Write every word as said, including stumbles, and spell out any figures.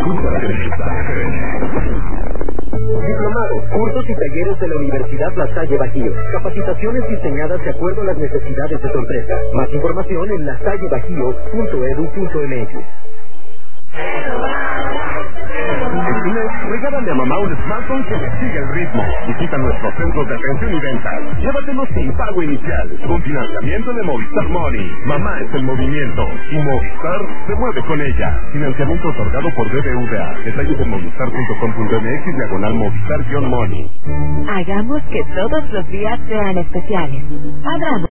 Diplomados, cursos y talleres de la Universidad La Salle Bajío. Capacitaciones diseñadas de acuerdo a las necesidades de tu empresa. Más información en lasallebajío punto edu punto mx. Este mes, regálale a mamá un smartphone que le siga el ritmo. Visita nuestros centros de atención y ventas. Llévatelos sin pago inicial, con financiamiento de Movistar Money. Mamá es el movimiento y Movistar se mueve con ella. Financiamiento otorgado por B B V A. Detalles en movistar punto com punto mx diagonal Movistar-Money. Hagamos que todos los días sean especiales. Abramos.